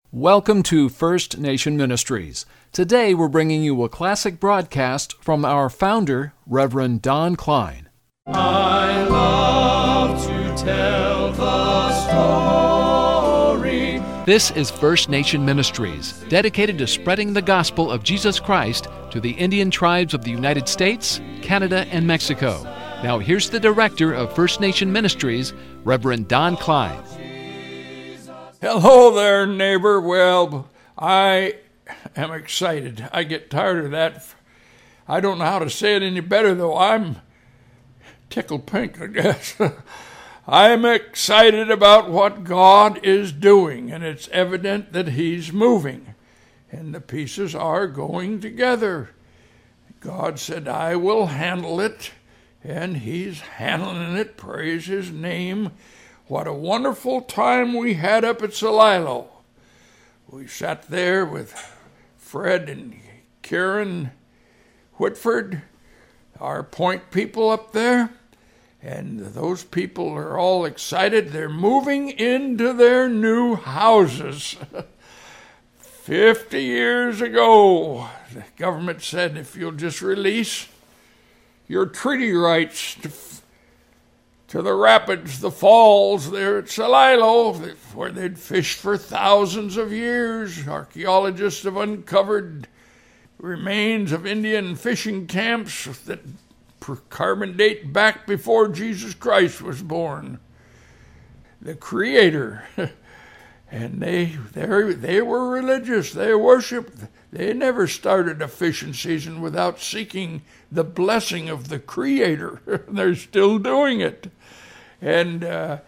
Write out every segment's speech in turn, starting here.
Welcome to First Nation Ministries. Today we're bringing you a classic broadcast from our founder, Reverend Don Klein. I love to tell the story. This is First Nation Ministries, dedicated to spreading the gospel of Jesus Christ to the Indian tribes of the United States, Canada, and Mexico. Now here's the director of First Nation Ministries, Reverend Don Klein. Hello there, neighbor. Well, I am excited. I get tired of that. I don't know how to say it any better, though. I'm tickled pink, I guess. I'm excited about what God is doing, and it's evident that He's moving, and the pieces are going together. God said, I will handle it, and He's handling it. Praise His name. What a wonderful time we had up at Celilo. We sat there with Fred and Karen Whitford, our point people up there, and those people are all excited. They're moving into their new houses. 50 years ago, the government said, if you'll just release your treaty rights to the rapids, the falls there at Celilo, where they'd fished for thousands of years. Archaeologists have uncovered remains of Indian fishing camps that carbon date back before Jesus Christ was born. The Creator. And they were religious. They worshiped. They never started a fishing season without seeking the blessing of the Creator. They're still doing it. And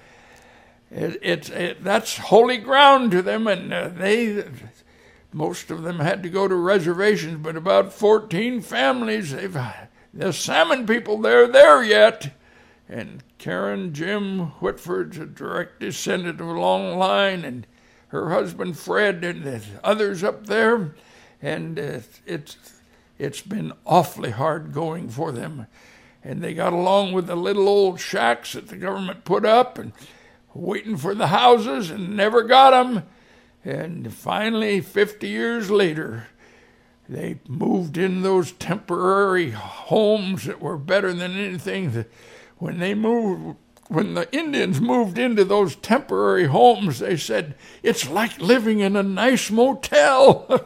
that's holy ground to them, and most of them had to go to reservations, but about 14 families, the salmon people, they're there yet. And Karen, Jim Whitford's a direct descendant of a long line, and her husband Fred, and the others up there, and it's been awfully hard going for them. And they got along with the little old shacks that the government put up and waiting for the houses and never got them. And finally, 50 years later, they moved in those temporary homes that were better than anything. When the Indians moved into those temporary homes, they said, it's like living in a nice motel.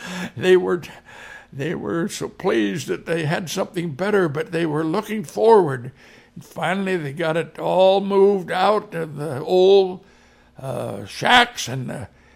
They were so pleased that they had something better, but they were looking forward. And finally, they got it all moved out of the old shacks, and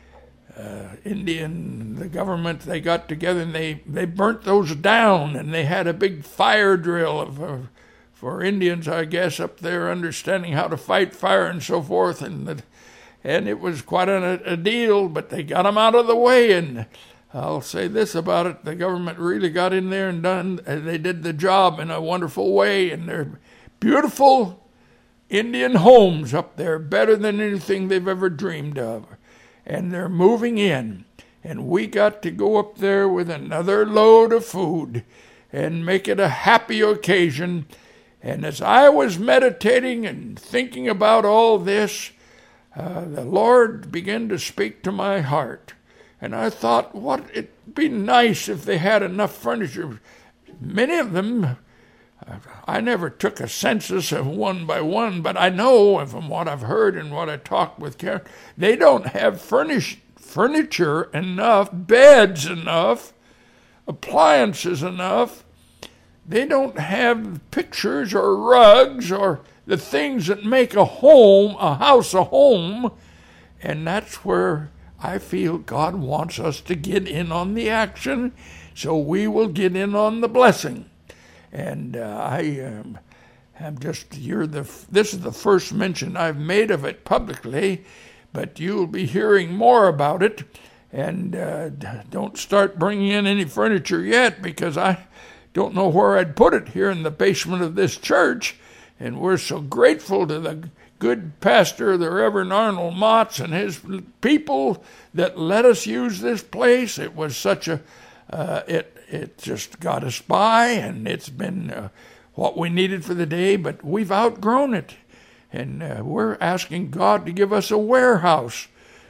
the government, they got together and they burnt those down, and they had a big fire drill for Indians, I guess, up there, understanding how to fight fire and so forth. And it was quite a deal, but they got them out of the way. And I'll say this about it, the government really got in there and they did the job in a wonderful way, and they're beautiful Indian homes up there, better than anything they've ever dreamed of. And they're moving in, and we got to go up there with another load of food and make it a happy occasion. And as I was meditating and thinking about all this, the Lord began to speak to my heart. And I thought, it'd be nice if they had enough furniture. Many of them, I never took a census of one by one, but I know from what I've heard and what I talked with Karen, they don't have furniture enough, beds enough, appliances enough. They don't have pictures or rugs or the things that make a house a home. And that's where I feel God wants us to get in on the action, so we will get in on the blessing. And this is the first mention I've made of it publicly, but you'll be hearing more about it. And don't start bringing in any furniture yet, because I don't know where I'd put it here in the basement of this church. And we're so grateful to the good pastor, the Reverend Arnold Motts, and his people that let us use this place. It was such it just got us by, and it's been what we needed for the day, but we've outgrown it. And we're asking God to give us a warehouse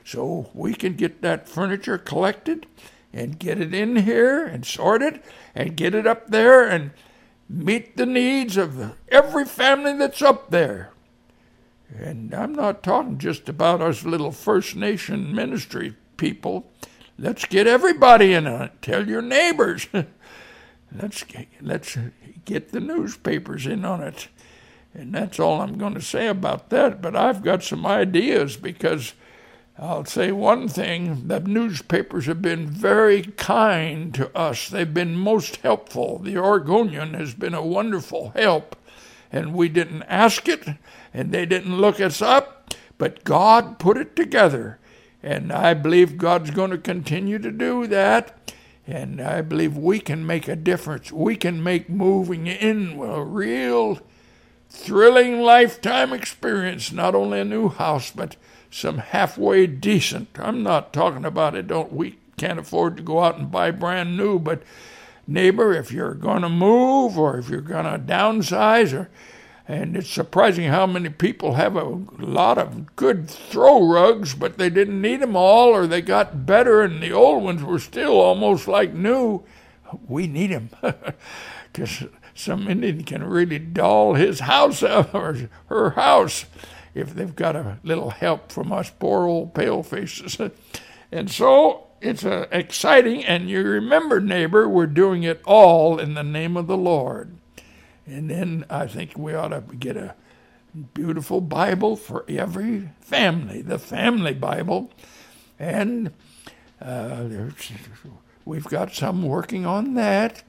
so we can get that furniture collected and get it in here and sort it and get it up there and meet the needs of every family that's up there. And I'm not talking just about us little First Nation ministry people. Let's get everybody in on it. Tell your neighbors. Let's get the newspapers in on it. And that's all I'm going to say about that. But I've got some ideas, because I'll say one thing. The newspapers have been very kind to us. They've been most helpful. The Oregonian has been a wonderful help. And we didn't ask it, and they didn't look us up, but God put it together. And I believe God's going to continue to do that. And I believe we can make a difference. We can make moving in a real thrilling lifetime experience, not only a new house, but some halfway decent. I'm not talking about we can't afford to go out and buy brand new, but neighbor, if you're going to move or if you're going to downsize, and it's surprising how many people have a lot of good throw rugs, but they didn't need them all, or they got better and the old ones were still almost like new. We need them, because some Indian can really doll his house up, or her house, if they've got a little help from us poor old pale faces. And so it's exciting, and you remember, neighbor, we're doing it all in the name of the Lord. And then I think we ought to get a beautiful Bible for every family, the family Bible. And we've got some working on that.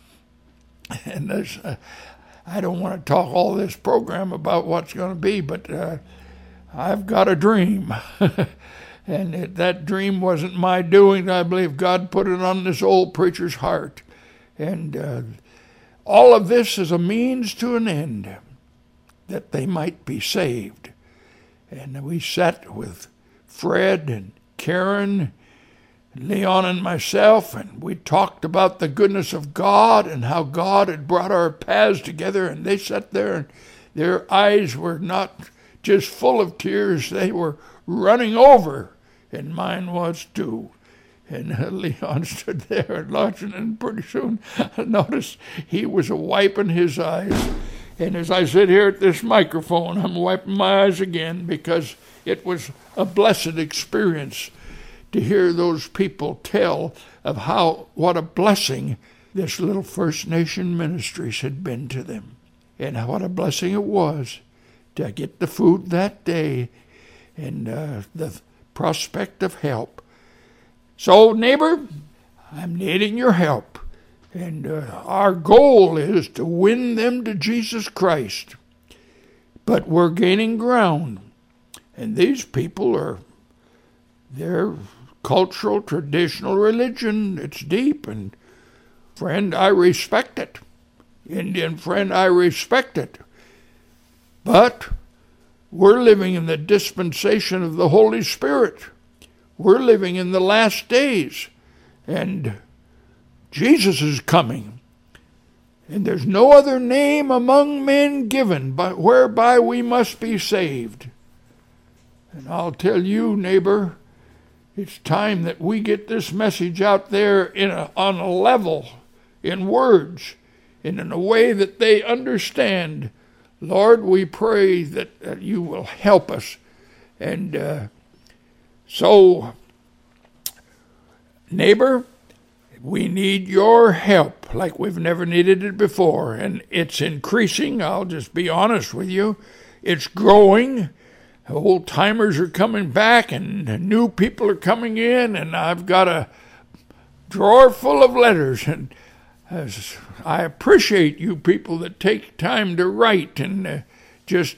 And I don't want to talk all this program about what's going to be, but I've got a dream. And that dream wasn't my doing. I believe God put it on this old preacher's heart. And all of this is a means to an end, that they might be saved. And we sat with Fred and Karen, Leon and myself, and we talked about the goodness of God and how God had brought our paths together. And they sat there, and their eyes were not just full of tears, they were running over, and mine was too. And Leon stood there and watching, and pretty soon I noticed he was wiping his eyes. And as I sit here at this microphone, I'm wiping my eyes again, because it was a blessed experience to hear those people tell of what a blessing this little First Nation Ministries had been to them. And what a blessing it was to get the food that day and the prospect of help. So, neighbor, I'm needing your help. And our goal is to win them to Jesus Christ. But we're gaining ground. And these people their cultural, traditional religion, it's deep. And, friend, I respect it. Indian friend, I respect it. But we're living in the dispensation of the Holy Spirit. We're living in the last days, and Jesus is coming. And there's no other name among men given whereby we must be saved. And I'll tell you, neighbor, it's time that we get this message out there on a level, in words, and in a way that they understand. Lord, we pray that you will help us. And so, neighbor, we need your help like we've never needed it before. And it's increasing, I'll just be honest with you. It's growing. Old timers are coming back, and new people are coming in, and I've got a drawer full of letters. And I appreciate you people that take time to write and just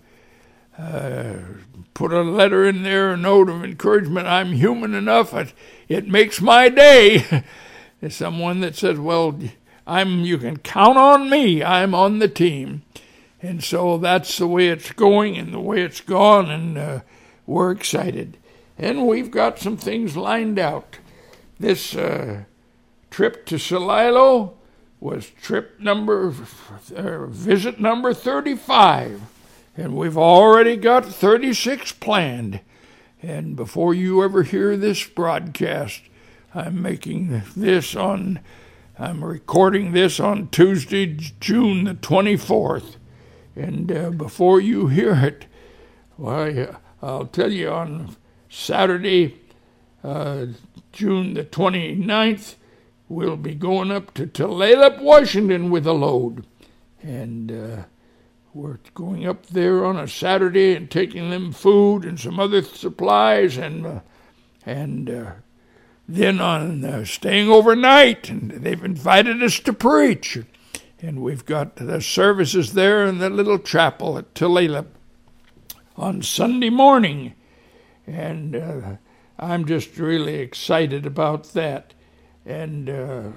put a letter in there, a note of encouragement. I'm human enough. It makes my day. There's someone that says, well, you can count on me. I'm on the team. And so that's the way it's going and the way it's gone, and we're excited. And we've got some things lined out. This trip to Celilo was visit number 35. And we've already got 36 planned. And before you ever hear this broadcast, I'm recording this on Tuesday, June the 24th. And before you hear it, I'll tell you on Saturday, June the 29th, we'll be going up to Tulalip, Washington with a load. And we're going up there on a Saturday and taking them food and some other supplies, and then on staying overnight. And they've invited us to preach. And we've got the services there in the little chapel at Tulalip on Sunday morning. And I'm just really excited about that. And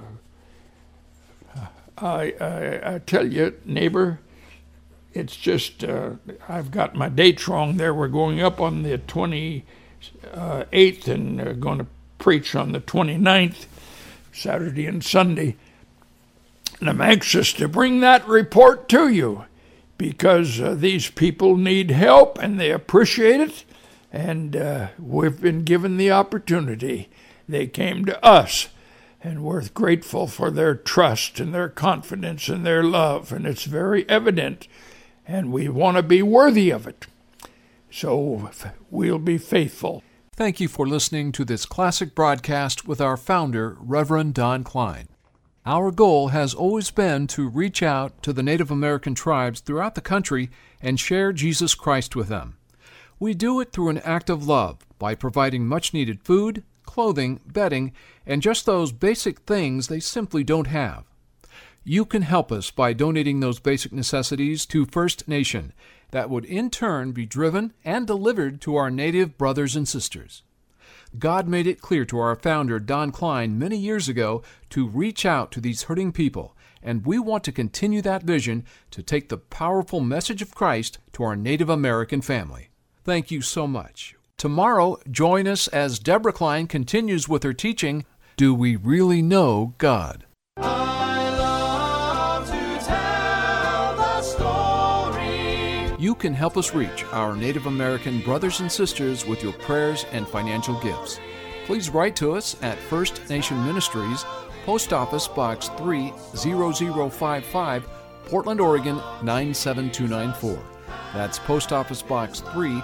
I tell you, neighbor, it's just, I've got my dates wrong there. We're going up on the 28th and going to preach on the 29th, Saturday and Sunday. And I'm anxious to bring that report to you because these people need help and they appreciate it. And we've been given the opportunity. They came to us, and we're grateful for their trust and their confidence and their love. And it's very evident, and we want to be worthy of it. So we'll be faithful. Thank you for listening to this classic broadcast with our founder, Reverend Don Klein. Our goal has always been to reach out to the Native American tribes throughout the country and share Jesus Christ with them. We do it through an act of love by providing much-needed food, clothing, bedding, and just those basic things they simply don't have. You can help us by donating those basic necessities to First Nation that would in turn be driven and delivered to our Native brothers and sisters. God made it clear to our founder, Don Klein, many years ago to reach out to these hurting people, and we want to continue that vision to take the powerful message of Christ to our Native American family. Thank you so much. Tomorrow, join us as Deborah Klein continues with her teaching, Do We Really Know God? I love to tell the story. You can help us reach our Native American brothers and sisters with your prayers and financial gifts. Please write to us at First Nation Ministries, Post Office Box 30055, Portland, Oregon 97294. That's Post Office Box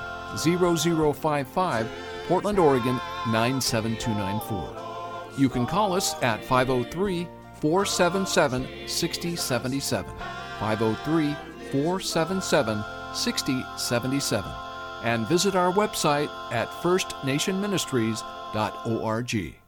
30055, Portland, Oregon 97294. You can call us at 503-477-6077, 503-477-6077, and visit our website at firstnationministries.org.